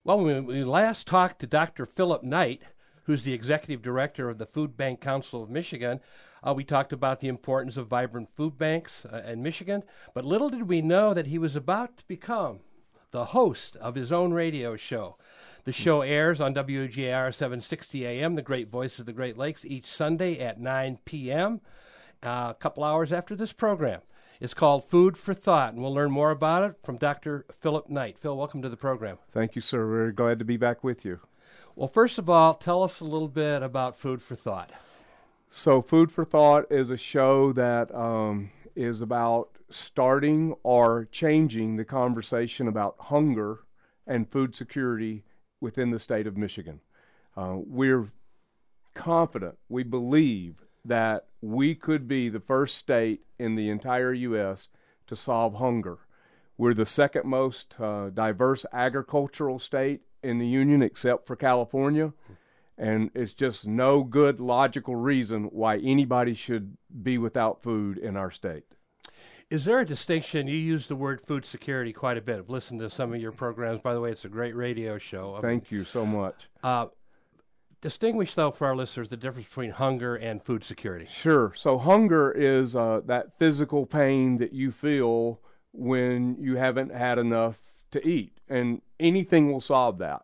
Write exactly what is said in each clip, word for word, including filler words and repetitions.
Well, when we last talked to Doctor Philip Knight, who's the executive director of the Food Bank Council of Michigan, uh, we talked about the importance of vibrant food banks uh, in Michigan, but little did we know that he was about to become the host of his own radio show. The show airs on W G A R seven sixty A M, the great voice of the Great Lakes, each Sunday at nine p.m., uh, a couple hours after this program. It's called Food for Thought, and we'll learn more about it from Doctor Philip Knight. Phil, welcome to the program. Thank you, sir. We're glad to be back with you. Well, first of all, tell us a little bit about Food for Thought. So Food for Thought is a show that um, is about starting or changing the conversation about hunger and food security within the state of Michigan. Uh, we're confident, we believe that we could be the first state in the entire U S to solve hunger. We're the second most uh, diverse agricultural state in the Union except for California, and it's just no good logical reason why anybody should be without food in our state. Is there a distinction? You use the word food security quite a bit. I've listened to some of your programs. By the way, it's a great radio show. Thank you so much. Uh, distinguish, though, for our listeners, the difference between hunger and food security. Sure. So hunger is uh, that physical pain that you feel when you haven't had enough to eat, and anything will solve that.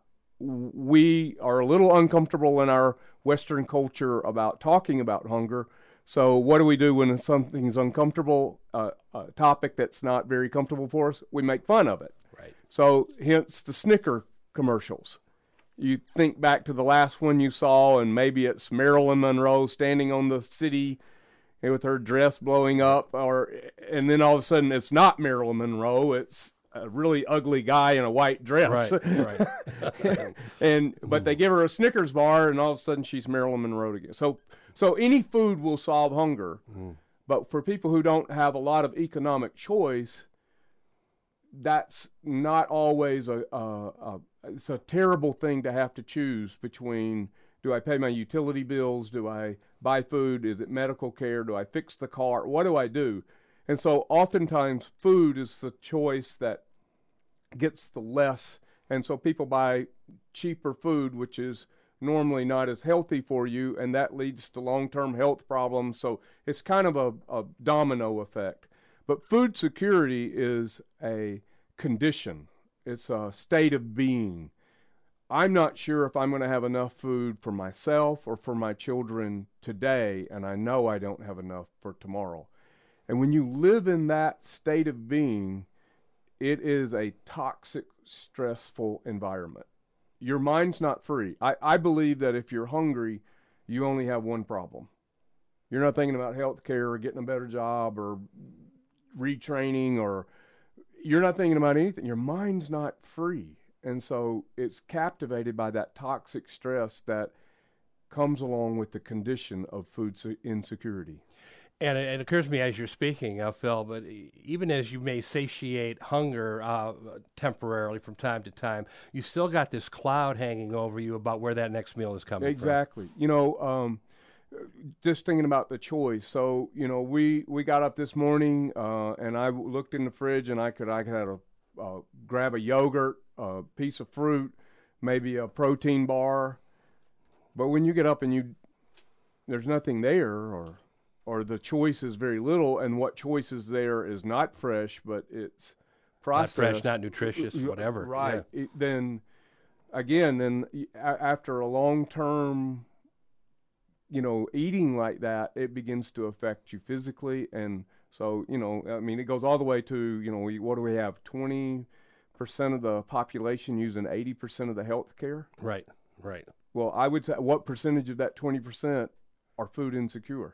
We are a little uncomfortable in our Western culture about talking about hunger. So what do we do when something's uncomfortable, uh, a topic that's not very comfortable for us? We make fun of it. Right. So hence the Snicker commercials. You think back to the last one you saw, and maybe it's Marilyn Monroe standing on the city with her dress blowing up, or and then all of a sudden it's not Marilyn Monroe, it's a really ugly guy in a white dress. Right, right. and but they give her a Snickers bar, and all of a sudden she's Marilyn Monroe again. So so any food will solve hunger, mm. but for people who don't have a lot of economic choice, that's not always a, a, a it's a terrible thing to have to choose between, do I pay my utility bills? Do I buy food? Is it medical care? Do I fix the car? What do I do? And so oftentimes food is the choice that gets the less, and so people buy cheaper food, which is normally not as healthy for you, and that leads to long-term health problems. So it's kind of a, a domino effect. But food security is a condition. It's a state of being. I'm not sure if I'm going to have enough food for myself or for my children today, and I know I don't have enough for tomorrow. And when you live in that state of being, it is a toxic, stressful environment. Your mind's not free. I, I believe that if you're hungry, you only have one problem. You're not thinking about health care or getting a better job or retraining, or you're not thinking about anything. Your mind's not free. And so it's captivated by that toxic stress that comes along with the condition of food insecurity. And it, it occurs to me as you're speaking, uh, Phil, but even as you may satiate hunger uh, temporarily from time to time, you still got this cloud hanging over you about where that next meal is coming exactly. from. Exactly. You know, um, just thinking about the choice. So, you know, we, we got up this morning uh, and I looked in the fridge, and I could I could have a, uh, grab a yogurt, a piece of fruit, maybe a protein bar. But when you get up and you there's nothing there, or or the choice is very little, and what choice is there is not fresh, but it's processed. Not fresh, not nutritious, whatever. Right. Yeah. It, then, again, then after a long-term, you know, eating like that, it begins to affect you physically. And so, you know, I mean, it goes all the way to, you know, we, what do we have, twenty percent of the population using eighty percent of the health care? Right, right. Well, I would say, what percentage of that twenty percent are food insecure?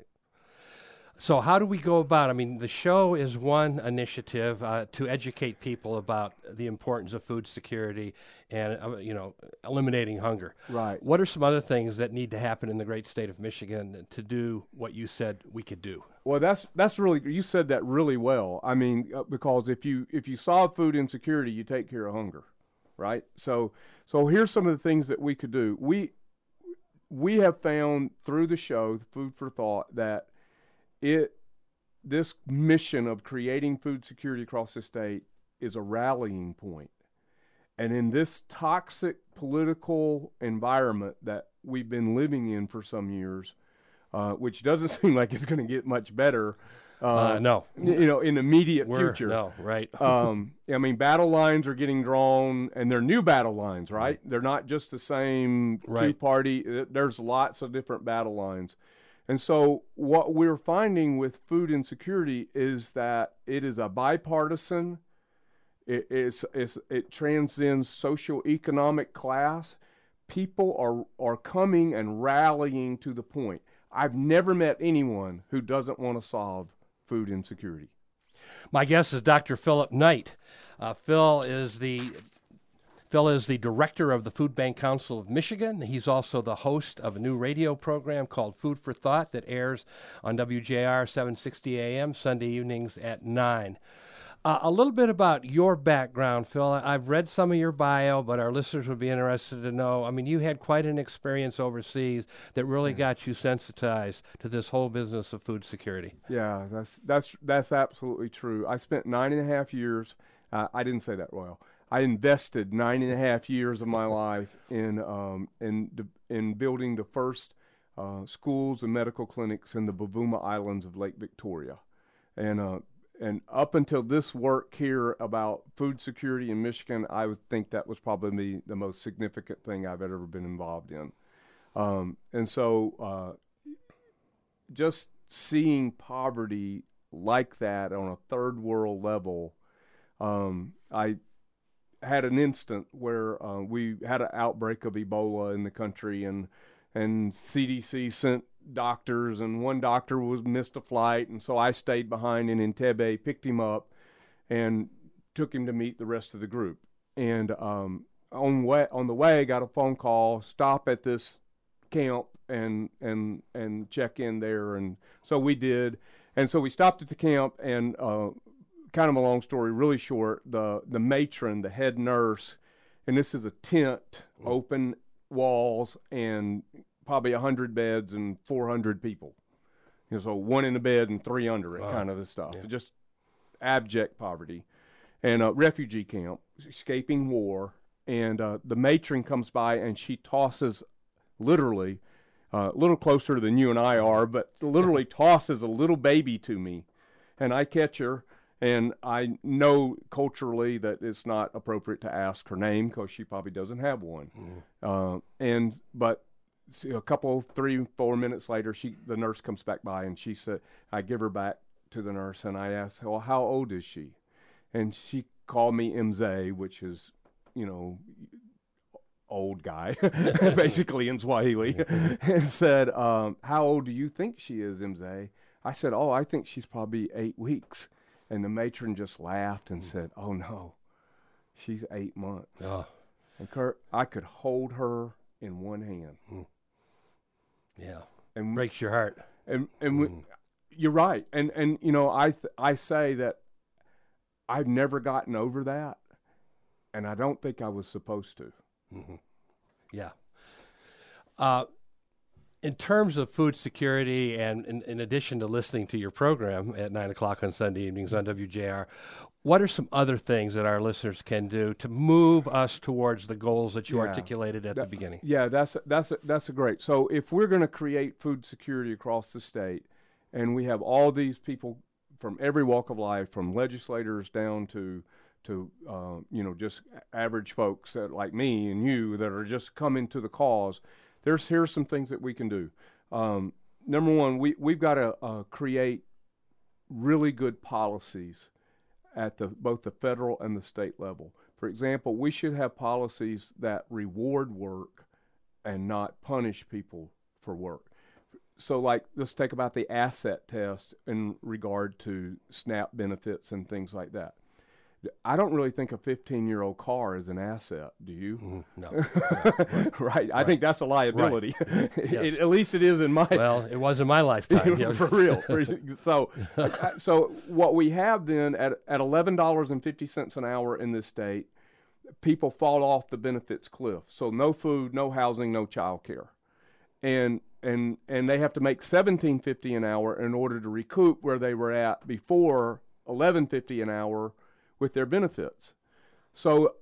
So how do we go about, I mean, the show is one initiative uh, to educate people about the importance of food security and, uh, you know, eliminating hunger. Right. What are some other things that need to happen in the great state of Michigan to do what you said we could do? Well, that's that's really, you said that really well. I mean, uh, because if you if you solve food insecurity, you take care of hunger, right? So so here's some of the things that we could do. We we have found through the show, Food for Thought, that It, this mission of creating food security across the state is a rallying point. And in this toxic political environment that we've been living in for some years, uh, which doesn't seem like it's going to get much better. Uh, uh, no. You know, in the immediate We're, future. No, right. um, I mean, battle lines are getting drawn, and they're new battle lines, right? Mm. They're not just the same right. Tea Party. There's lots of different battle lines. And so what we're finding with food insecurity is that it is a bipartisan, it, it's, it's, it transcends socioeconomic class. People are, are coming and rallying to the point. I've never met anyone who doesn't want to solve food insecurity. My guest is Doctor Philip Knight. Uh, Phil is the Phil is the director of the Food Bank Council of Michigan. He's also the host of a new radio program called Food for Thought that airs on W J R seven sixty A M Sunday evenings at nine. Uh, a little bit about your background, Phil. I've read some of your bio, but our listeners would be interested to know. I mean, you had quite an experience overseas that really got you sensitized to this whole business of food security. Yeah, that's that's that's absolutely true. I spent nine and a half years. Uh, I didn't say that well. I invested nine and a half years of my life in um, in in building the first uh, schools and medical clinics in the Bavuma Islands of Lake Victoria, and. Uh, And up until this work here about food security in Michigan, I would think that was probably the most significant thing I've ever been involved in. Um, and so uh, just seeing poverty like that on a third world level, um, I had an instant where uh, we had an outbreak of Ebola in the country, and and C D C sent doctors, and one doctor was missed a flight, and so I stayed behind in Entebbe, picked him up, and took him to meet the rest of the group. And um, on way on the way, got a phone call, stop at this camp and and and check in there, and so we did. And so we stopped at the camp, and uh, kind of a long story, really short. The the matron, the head nurse, and this is a tent, open walls, and probably a hundred beds and four hundred people. You know, so one in the bed and three under it, wow. kind of the stuff. Yeah. Just abject poverty, and a refugee camp, escaping war. And uh, the matron comes by, and she tosses, literally, uh, a little closer than you and I are, but literally tosses a little baby to me, and I catch her. And I know culturally that it's not appropriate to ask her name because she probably doesn't have one. Mm. Uh, and but a couple, three, four minutes later, she the nurse comes back by, and she said, I give her back to the nurse, and I ask, well, how old is she? And she called me Mzee, which is, you know, old guy, basically in Swahili, and said, um, how old do you think she is, Mzee? I said, oh, I think she's probably eight weeks. And the matron just laughed and mm. said, oh, no, she's eight months. Oh. And Kurt, I could hold her in one hand. Mm. Yeah, and breaks your heart. And and mm. we, you're right. And, and you know, I th- I say that I've never gotten over that, and I don't think I was supposed to. Mm-hmm. Yeah. Uh, in terms of food security, and in, in addition to listening to your program at nine o'clock on Sunday evenings on W J R, what are some other things that our listeners can do to move us towards the goals that you yeah. articulated at that, the beginning? Yeah, that's a, that's a, that's a great. So if we're going to create food security across the state, and we have all these people from every walk of life, from legislators down to to uh, you know, just average folks that, like me and you, that are just coming to the cause. There's here's some things that we can do. Um, number one, we we've got to uh, create really good policies at the both the federal and the state level. For example, we should have policies that reward work and not punish people for work. So, like, let's take about the asset test in regard to SNAP benefits and things like that. I don't really think a fifteen-year-old car is an asset. Do you? Mm, no. right. right. I think that's a liability. Right. Yes. it, at least it is in my. Well, it was in my lifetime. Yeah. For real. so, so what we have then at at eleven dollars and fifty cents an hour in this state, people fall off the benefits cliff. So no food, no housing, no child care, and and and they have to make seventeen fifty an hour in order to recoup where they were at before eleven fifty an hour with their benefits. So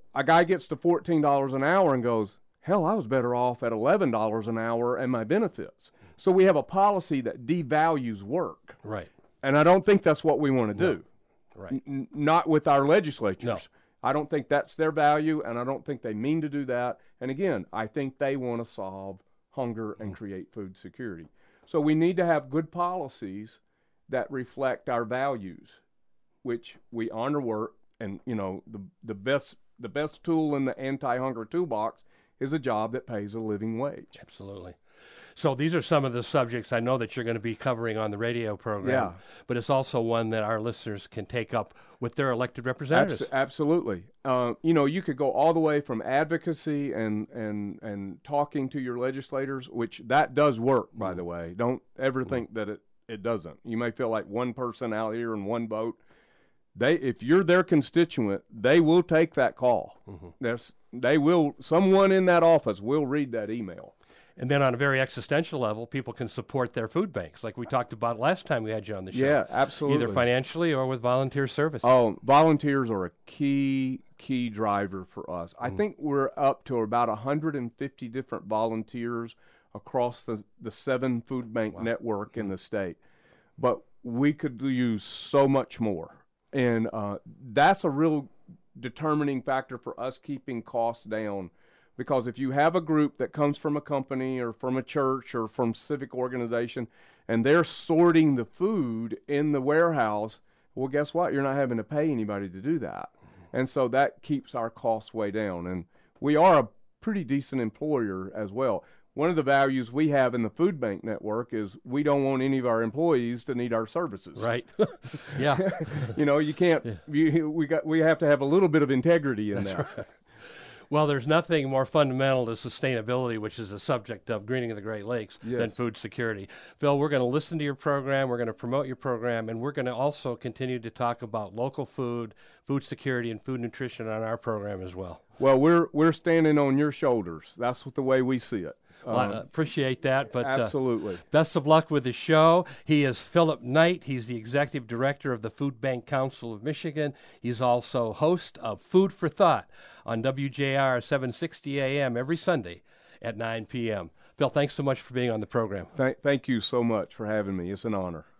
a guy gets to fourteen dollars an hour and goes, hell, I was better off at eleven dollars an hour and my benefits. So we have a policy that devalues work. Right. And I don't think that's what we want to No. do. Right. N- not with our legislatures. No. I don't think that's their value, and I don't think they mean to do that. And again, I think they want to solve hunger and create food security. So we need to have good policies that reflect our values, which we honor work. And you know, the the best the best tool in the anti-hunger toolbox is a job that pays a living wage. Absolutely. So these are some of the subjects I know that you're going to be covering on the radio program, Yeah. but it's also one that our listeners can take up with their elected representatives. Abs- absolutely. Uh, you know, you could go all the way from advocacy and, and, and talking to your legislators, which that does work, by the way. Don't ever think that it, it doesn't. You may feel like one person out here and one vote. They, if you're their constituent, they will take that call. Mm-hmm. There's, they will, someone in that office will read that email. And then on a very existential level, people can support their food banks, like we talked about last time we had you on the show. Yeah, absolutely. Either financially or with volunteer service. Oh, volunteers are a key, key driver for us. I think we're up to about one hundred fifty different volunteers across the, the seven food bank Wow. network in the state. But we could use so much more. And uh, that's a real determining factor for us keeping costs down. Because if you have a group that comes from a company or from a church or from civic organization, and they're sorting the food in the warehouse, well, guess what? You're not having to pay anybody to do that. And so that keeps our costs way down. And we are a pretty decent employer as well. One of the values we have in the food bank network is we don't want any of our employees to need our services. Right. Yeah. You know, you can't, Yeah. you, we got, we have to have a little bit of integrity in That's that. right. Well, there's nothing more fundamental to sustainability, which is the subject of greening of the Great Lakes, Yes. than food security. Phil, we're going to listen to your program, we're going to promote your program, and we're going to also continue to talk about local food, food security, and food nutrition on our program as well. Well, we're we're standing on your shoulders. That's what the way we see it. Well, I Um, appreciate that, but uh, absolutely. best of luck with the show. He is Philip Knight. He's the executive director of the Food Bank Council of Michigan. He's also host of Food for Thought on W J R seven sixty A M every Sunday at nine p.m. Phil, thanks so much for being on the program. Thank, thank you so much for having me. It's an honor.